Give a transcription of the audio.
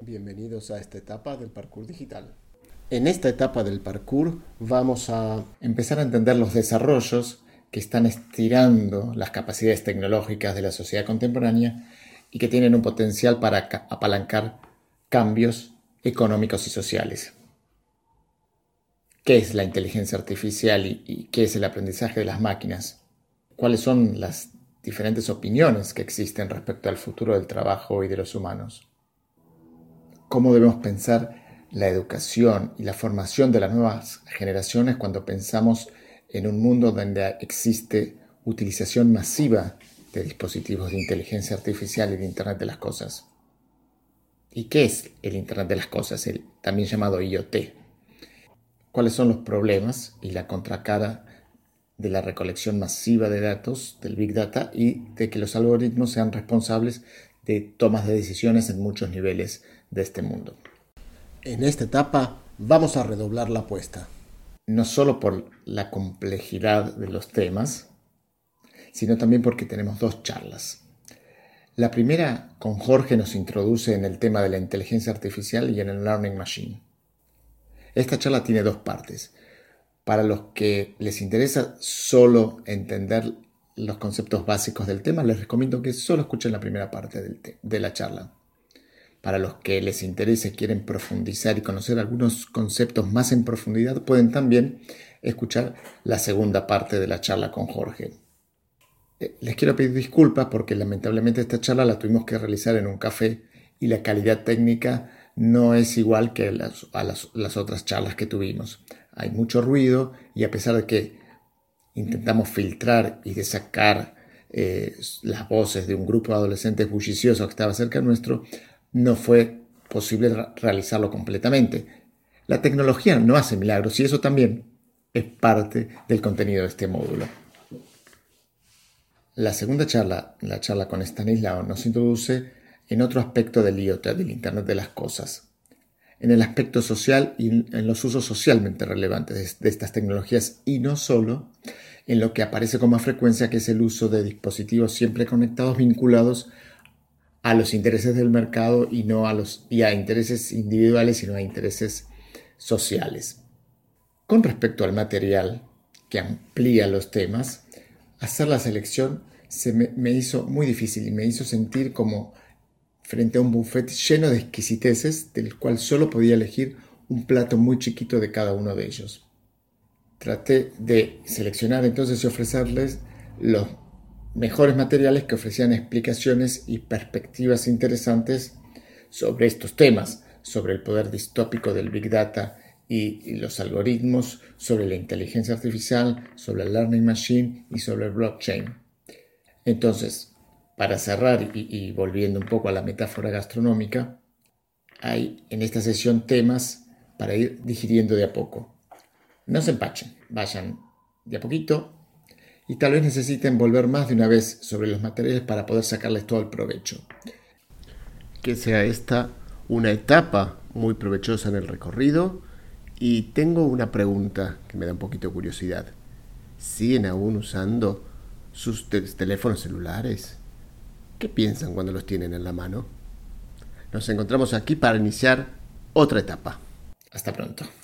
Bienvenidos a esta etapa del parkour digital. En esta etapa del parkour vamos a empezar a entender los desarrollos que están estirando las capacidades tecnológicas de la sociedad contemporánea y que tienen un potencial para apalancar cambios económicos y sociales. ¿Qué es la inteligencia artificial y qué es el aprendizaje de las máquinas? ¿Cuáles son las diferentes opiniones que existen respecto al futuro del trabajo y de los humanos? ¿Cómo debemos pensar la educación y la formación de las nuevas generaciones cuando pensamos en un mundo donde existe utilización masiva de dispositivos de inteligencia artificial y de Internet de las Cosas? ¿Y qué es el Internet de las Cosas, el también llamado IoT? ¿Cuáles son los problemas y la contracara de la recolección masiva de datos, del Big Data, y de que los algoritmos sean responsables de tomas de decisiones en muchos niveles de este mundo? En esta etapa vamos a redoblar la apuesta. No solo por la complejidad de los temas, sino también porque tenemos dos charlas. La primera, con Jorge, nos introduce en el tema de la inteligencia artificial y en el Learning Machine. Esta charla tiene dos partes. Para los que les interesa solo entender los conceptos básicos del tema, les recomiendo que solo escuchen la primera parte de la charla. Para los que les interese y quieren profundizar y conocer algunos conceptos más en profundidad, pueden también escuchar la segunda parte de la charla con Jorge. Les quiero pedir disculpas porque lamentablemente esta charla la tuvimos que realizar en un café y la calidad técnica no es igual que las otras charlas que tuvimos. Hay mucho ruido y a pesar de que intentamos filtrar y de sacar las voces de un grupo de adolescentes bulliciosos que estaba cerca nuestro, no fue posible realizarlo completamente. La tecnología no hace milagros y eso también es parte del contenido de este módulo. La segunda charla, la charla con Stanislao, nos introduce en otro aspecto del IoT, del Internet de las Cosas, en el aspecto social y en los usos socialmente relevantes de estas tecnologías y no solo en lo que aparece con más frecuencia, que es el uso de dispositivos siempre conectados vinculados a los intereses del mercado y no a intereses individuales, sino a intereses sociales. Con respecto al material que amplía los temas, hacer la selección me hizo muy difícil y me hizo sentir como frente a un buffet lleno de exquisiteces, del cual solo podía elegir un plato muy chiquito de cada uno de ellos. Traté de seleccionar entonces y ofrecerles los mejores materiales que ofrecían explicaciones y perspectivas interesantes sobre estos temas, sobre el poder distópico del Big Data y los algoritmos, sobre la inteligencia artificial, sobre el Learning Machine y sobre el blockchain. Entonces, para cerrar y volviendo un poco a la metáfora gastronómica, hay en esta sesión temas para ir digiriendo de a poco. No se empachen, vayan de a poquito y tal vez necesiten volver más de una vez sobre los materiales para poder sacarles todo el provecho. Que sea esta una etapa muy provechosa en el recorrido. Y tengo una pregunta que me da un poquito de curiosidad. ¿Siguen aún usando sus teléfonos celulares? ¿Qué piensan cuando los tienen en la mano? Nos encontramos aquí para iniciar otra etapa. Hasta pronto.